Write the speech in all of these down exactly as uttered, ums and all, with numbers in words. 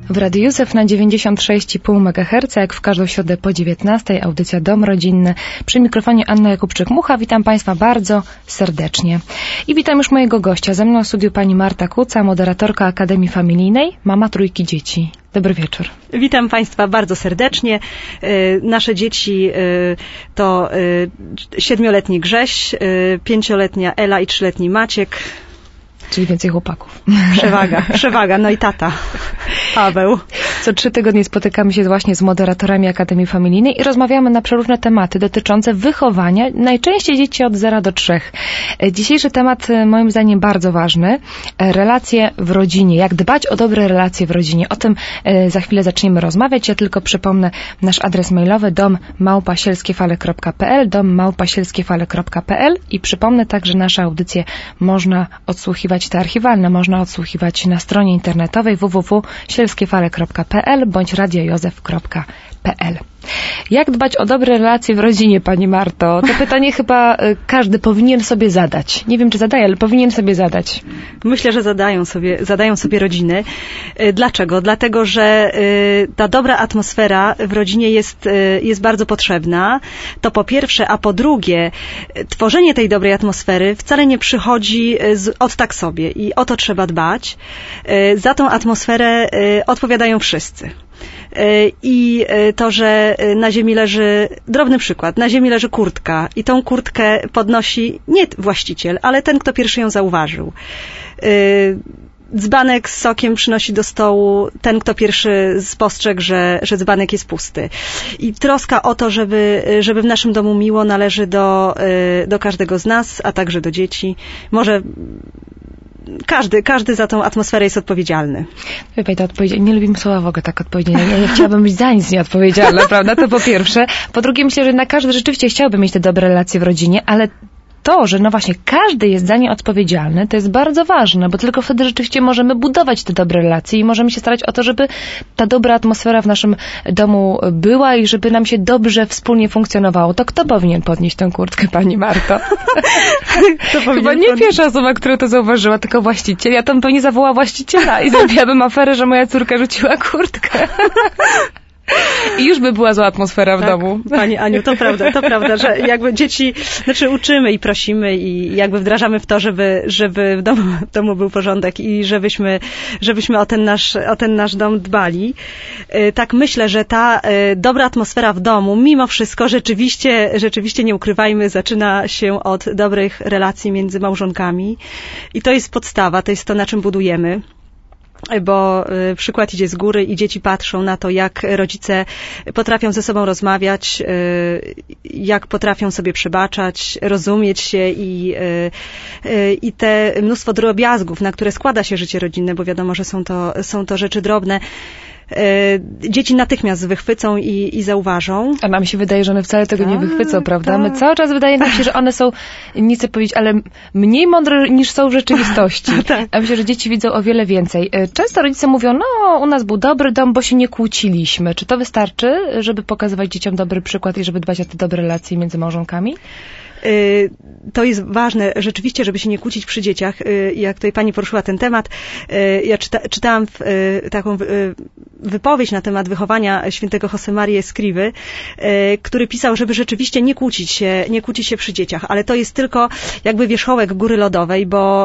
W Radiu Józef na dziewięćdziesiąt sześć i pół megaherca, jak w każdą środę po dziewiętnastej, audycja Dom Rodzinny. Przy mikrofonie Anna Jakubczyk-Mucha. Witam Państwa bardzo serdecznie. I witam już mojego gościa. Ze mną w studiu pani Marta Kuca, moderatorka Akademii Familijnej, mama trójki dzieci. Dobry wieczór. Witam Państwa bardzo serdecznie. Nasze dzieci to siedmioletni Grześ, pięcioletnia Ela i trzyletni Maciek. Czyli więcej chłopaków. Przewaga, przewaga. No i tata, Paweł. Co trzy tygodnie spotykamy się właśnie z moderatorami Akademii Familijnej i rozmawiamy na przeróżne tematy dotyczące wychowania, najczęściej dzieci od zera do trzech. Dzisiejszy temat moim zdaniem bardzo ważny. Relacje w rodzinie. Jak dbać o dobre relacje w rodzinie. O tym za chwilę zaczniemy rozmawiać. Ja tylko przypomnę nasz adres mailowy dom małpa sielskiefale kropka p l dom małpa sielskiefale kropka p l i przypomnę także, nasze audycje można odsłuchiwać, te archiwalne można odsłuchiwać na stronie internetowej w w w kropka sielskiefale kropka p l bądź radio józef kropka p l. Jak dbać o dobre relacje w rodzinie, pani Marto? To pytanie chyba każdy powinien sobie zadać. Nie wiem, czy zadaje, ale powinien sobie zadać. Myślę, że zadają sobie, zadają sobie rodziny. Dlaczego? Dlatego, że ta dobra atmosfera w rodzinie jest, jest bardzo potrzebna. To po pierwsze, a po drugie, tworzenie tej dobrej atmosfery wcale nie przychodzi z, od tak sobie i o to trzeba dbać. Za tą atmosferę odpowiadają wszyscy. I to, że na ziemi leży, drobny przykład, na ziemi leży kurtka i tą kurtkę podnosi nie właściciel, ale ten, kto pierwszy ją zauważył. Dzbanek z sokiem przynosi do stołu ten, kto pierwszy spostrzegł, że, że dzbanek jest pusty. I troska o to, żeby, żeby w naszym domu miło, należy do, do każdego z nas, a także do dzieci. Może Każdy, każdy za tą atmosferę jest odpowiedzialny. Wie pani, to odpowiedzi... Nie lubimy słowa w ogóle tak odpowiedzialne. Ja nie chciałabym być za nic nieodpowiedzialna, prawda? To po pierwsze. Po drugie, myślę, że na każdy rzeczywiście chciałby mieć te dobre relacje w rodzinie, ale to, że no właśnie każdy jest za nie odpowiedzialny, to jest bardzo ważne, bo tylko wtedy rzeczywiście możemy budować te dobre relacje i możemy się starać o to, żeby ta dobra atmosfera w naszym domu była i żeby nam się dobrze wspólnie funkcjonowało. To kto powinien podnieść tę kurtkę, pani Marto? Chyba nie podnieść? Pierwsza osoba, która to zauważyła, tylko właściciel. Ja tam pewnie zawołała właściciela i zrobiłabym aferę, że moja córka rzuciła kurtkę. I już by była zła atmosfera w tak, domu. Pani Aniu, to prawda, to prawda, że jakby dzieci, znaczy uczymy i prosimy i jakby wdrażamy w to, żeby, żeby w domu, w domu był porządek i żebyśmy, żebyśmy o ten nasz, o ten nasz dom dbali. Tak myślę, że ta dobra atmosfera w domu, mimo wszystko rzeczywiście, rzeczywiście nie ukrywajmy, zaczyna się od dobrych relacji między małżonkami i to jest podstawa, to jest to, na czym budujemy. Bo przykład idzie z góry i dzieci patrzą na to, jak rodzice potrafią ze sobą rozmawiać, jak potrafią sobie przebaczać, rozumieć się i, i te mnóstwo drobiazgów, na które składa się życie rodzinne, bo wiadomo, że są to, są to rzeczy drobne. Dzieci natychmiast wychwycą i, i zauważą. A nam się wydaje, że one wcale tego tak, nie wychwycą, prawda? Tak. My cały czas wydaje nam się, że one są, nie chcę powiedzieć, ale mniej mądre niż są w rzeczywistości. tak. A myślę, że dzieci widzą o wiele więcej. Często rodzice mówią, no u nas był dobry dom, bo się nie kłóciliśmy. Czy to wystarczy, żeby pokazywać dzieciom dobry przykład i żeby dbać o te dobre relacje między małżonkami? To jest ważne rzeczywiście, żeby się nie kłócić przy dzieciach. Jak tutaj pani poruszyła ten temat, ja czyta, czytałam taką wypowiedź na temat wychowania świętego Josemarii Escrivy, który pisał, żeby rzeczywiście nie kłócić się, nie kłócić się przy dzieciach, ale to jest tylko jakby wierzchołek góry lodowej, bo,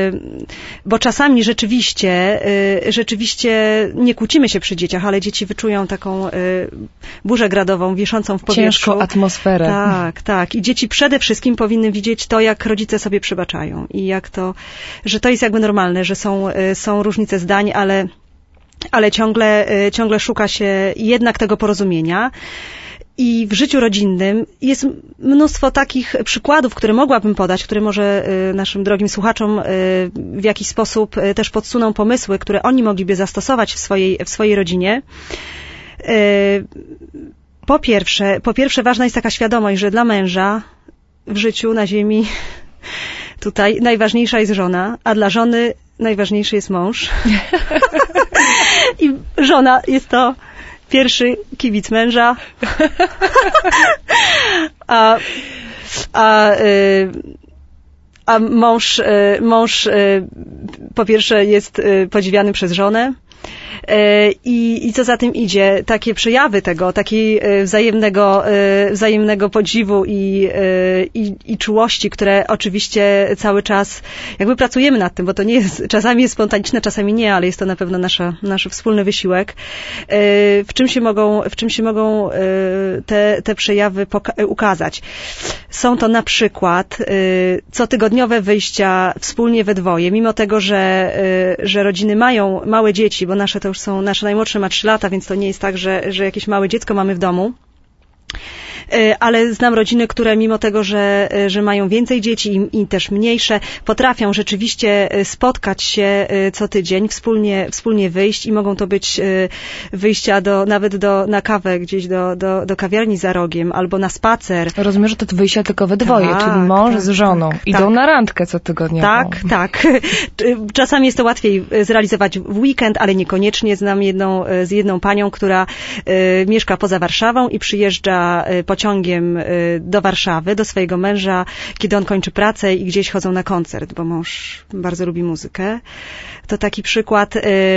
bo czasami rzeczywiście, rzeczywiście nie kłócimy się przy dzieciach, ale dzieci wyczują taką burzę gradową wiszącą w powietrzu. Ciężką atmosferę. Tak, tak. I dzieci przede wszystkim powinny widzieć to, jak rodzice sobie przebaczają i jak to, że to jest jakby normalne, że są, są różnice zdań, ale, ale ciągle, ciągle szuka się jednak tego porozumienia. I w życiu rodzinnym jest mnóstwo takich przykładów, które mogłabym podać, które może naszym drogim słuchaczom w jakiś sposób też podsuną pomysły, które oni mogliby zastosować w swojej, w swojej rodzinie. Po pierwsze, po pierwsze ważna jest taka świadomość, że dla męża w życiu na ziemi tutaj najważniejsza jest żona, a dla żony najważniejszy jest mąż. I żona jest to pierwszy kibic męża. A, a, a mąż, mąż po pierwsze jest podziwiany przez żonę, I, I co za tym idzie, takie przejawy tego, takiej wzajemnego, wzajemnego podziwu i, i, i czułości, które oczywiście cały czas jakby pracujemy nad tym, bo to nie jest, czasami jest spontaniczne, czasami nie, ale jest to na pewno nasza, nasz wspólny wysiłek. W czym się mogą, w czym się mogą te, te przejawy poka- ukazać? Są to na przykład cotygodniowe wyjścia wspólnie we dwoje, mimo tego, że, że rodziny mają małe dzieci, bo nasze to już są, nasze najmłodsze ma trzy lata, więc to nie jest tak, że, że jakieś małe dziecko mamy w domu. Ale znam rodziny, które mimo tego, że, że mają więcej dzieci i, i też mniejsze, potrafią rzeczywiście spotkać się co tydzień, wspólnie, wspólnie wyjść i mogą to być wyjścia do, nawet do, na kawę gdzieś do, do, do kawiarni za rogiem albo na spacer. Rozumiem, że to wyjścia tylko we dwoje, tak, czyli mąż tak, z żoną. Tak, Idą tak. na randkę cotygodniową. Tak, tak. Czasami jest to łatwiej zrealizować w weekend, ale niekoniecznie. Znam jedną, z jedną panią, która mieszka poza Warszawą i przyjeżdża po pociągiem do Warszawy, do swojego męża, kiedy on kończy pracę i gdzieś chodzą na koncert, bo mąż bardzo lubi muzykę. To taki przykład.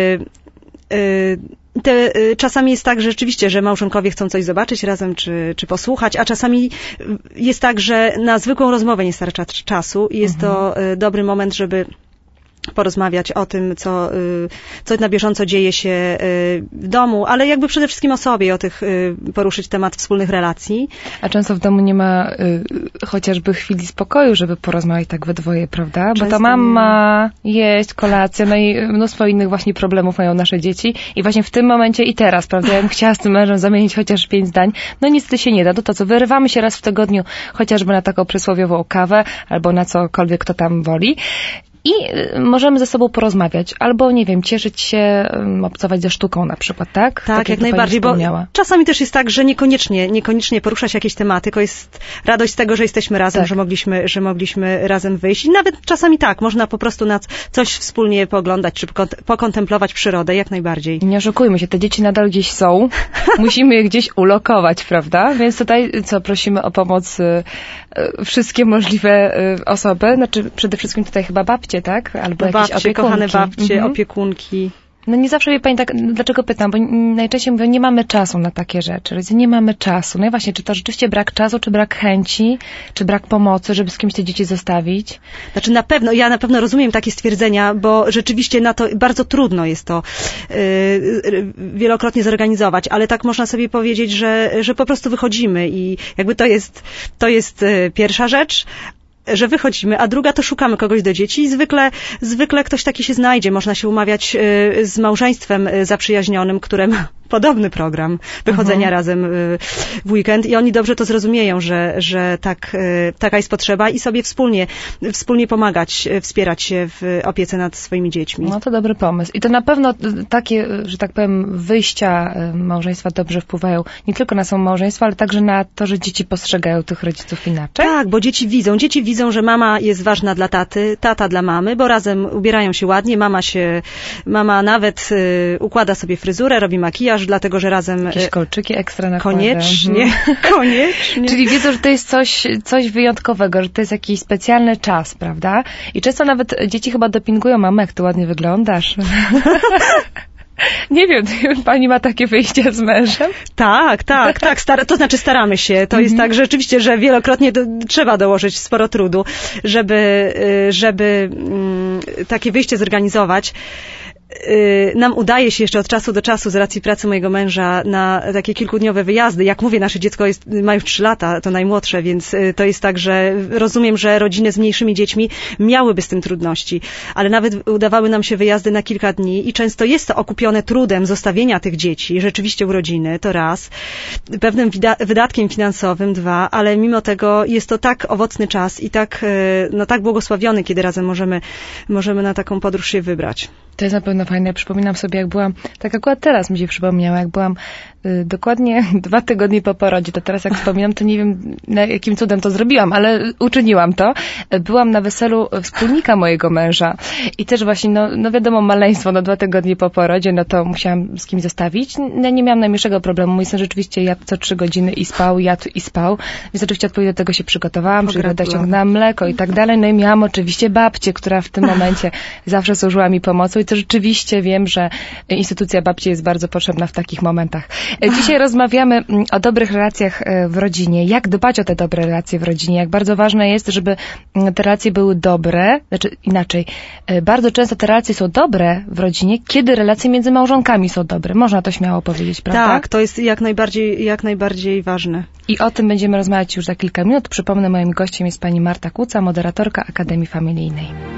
Te, czasami jest tak, że rzeczywiście, że małżonkowie chcą coś zobaczyć razem, czy, czy posłuchać, a czasami jest tak, że na zwykłą rozmowę nie starcza czasu i jest mhm. to dobry moment, żeby porozmawiać o tym, co, co na bieżąco dzieje się w domu, ale jakby przede wszystkim o sobie, o tych, poruszyć temat wspólnych relacji. A często w domu nie ma y, chociażby chwili spokoju, żeby porozmawiać tak we dwoje, prawda? Często bo to mama, nie. jeść, kolacja, no i mnóstwo innych właśnie problemów mają nasze dzieci i właśnie w tym momencie i teraz, prawda? Ja bym chciała z tym mężem zamienić chociaż pięć zdań. No niestety się nie da. To to, co wyrywamy się raz w tygodniu chociażby na taką przysłowiową kawę albo na cokolwiek kto tam woli. I możemy ze sobą porozmawiać, albo, nie wiem, cieszyć się, obcować ze sztuką na przykład, tak? Tak, tak jak, jak najbardziej, bo czasami też jest tak, że niekoniecznie, niekoniecznie porusza się jakieś tematy, tylko jest radość z tego, że jesteśmy razem, tak. że mogliśmy, że mogliśmy razem wyjść. I nawet czasami tak, można po prostu na coś wspólnie pooglądać, czy pokontemplować przyrodę, jak najbardziej. Nie oszukujmy się, te dzieci nadal gdzieś są, musimy je gdzieś ulokować, prawda? Więc tutaj, co, prosimy o pomoc y, y, wszystkie możliwe y, osoby, znaczy przede wszystkim tutaj chyba babci, tak? Albo no jakieś babcie, opiekunki. kochane babcie, mhm. opiekunki. No nie zawsze wie pani tak, dlaczego pytam, bo najczęściej mówią, nie mamy czasu na takie rzeczy, nie mamy czasu. No i właśnie, czy to rzeczywiście brak czasu, czy brak chęci, czy brak pomocy, żeby z kimś te dzieci zostawić? Znaczy na pewno, ja na pewno rozumiem takie stwierdzenia, bo rzeczywiście na to bardzo trudno jest to yy, wielokrotnie zorganizować, ale tak można sobie powiedzieć, że, że po prostu wychodzimy i jakby to jest, to jest pierwsza rzecz, że wychodzimy, a druga to szukamy kogoś do dzieci i zwykle, zwykle ktoś taki się znajdzie. Można się umawiać z małżeństwem zaprzyjaźnionym, które ma podobny program wychodzenia mhm. razem w weekend i oni dobrze to zrozumieją, że, że tak, taka jest potrzeba i sobie wspólnie, wspólnie pomagać, wspierać się w opiece nad swoimi dziećmi. No to dobry pomysł. I to na pewno takie, że tak powiem, wyjścia małżeństwa dobrze wpływają nie tylko na samo małżeństwo, ale także na to, że dzieci postrzegają tych rodziców inaczej. Tak, bo dzieci widzą. Dzieci widzą, że mama jest ważna dla taty, tata dla mamy, bo razem ubierają się ładnie, mama się, mama nawet y, układa sobie fryzurę, robi makijaż, dlatego, że razem... Jakieś kolczyki ekstra nakłada. Koniecznie, mhm. koniecznie. Czyli wiedzą, że to jest coś, coś wyjątkowego, że to jest jakiś specjalny czas, prawda? I często nawet dzieci chyba dopingują mamę, jak ty ładnie wyglądasz. Nie wiem, pani ma takie wyjście z mężem? Tak, tak, tak. Stara, to znaczy staramy się. To mm-hmm. jest tak, że rzeczywiście, że wielokrotnie do, trzeba dołożyć sporo trudu, żeby, żeby um, takie wyjście zorganizować. Nam udaje się jeszcze od czasu do czasu z racji pracy mojego męża na takie kilkudniowe wyjazdy. Jak mówię, nasze dziecko jest, ma już trzy lata, to najmłodsze, więc to jest tak, że rozumiem, że rodziny z mniejszymi dziećmi miałyby z tym trudności, ale nawet udawały nam się wyjazdy na kilka dni i często jest to okupione trudem zostawienia tych dzieci, rzeczywiście urodziny, to raz, pewnym wida- wydatkiem finansowym, dwa, ale mimo tego jest to tak owocny czas i tak, no, tak błogosławiony, kiedy razem możemy, możemy na taką podróż się wybrać. To jest na pewno fajne. Przypominam sobie, jak byłam, tak akurat teraz mi się przypomniało, jak byłam y, dokładnie dwa tygodnie po porodzie, to teraz jak wspominam, to nie wiem, na jakim cudem to zrobiłam, ale uczyniłam to. Byłam na weselu wspólnika mojego męża i też właśnie, no, no wiadomo, maleństwo, no dwa tygodnie po porodzie, no to musiałam z kimś zostawić. No, nie miałam najmniejszego problemu. Mój syn rzeczywiście jadł co trzy godziny i spał, jadł i spał, więc oczywiście odpowiednio do tego się przygotowałam, czyli dociągnęłam mleko i tak dalej. No i miałam oczywiście babcię, która w tym momencie zawsze służyła mi pomocą i to rzeczywiście rzeczywiście wiem, że instytucja babci jest bardzo potrzebna w takich momentach. Dzisiaj rozmawiamy o dobrych relacjach w rodzinie. Jak dbać o te dobre relacje w rodzinie? Jak bardzo ważne jest, żeby te relacje były dobre, znaczy inaczej. Bardzo często te relacje są dobre w rodzinie, kiedy relacje między małżonkami są dobre. Można to śmiało powiedzieć, prawda? Tak, to jest jak najbardziej, jak najbardziej ważne. I o tym będziemy rozmawiać już za kilka minut. Przypomnę, moim gościem jest pani Marta Kłuca, moderatorka Akademii Familijnej.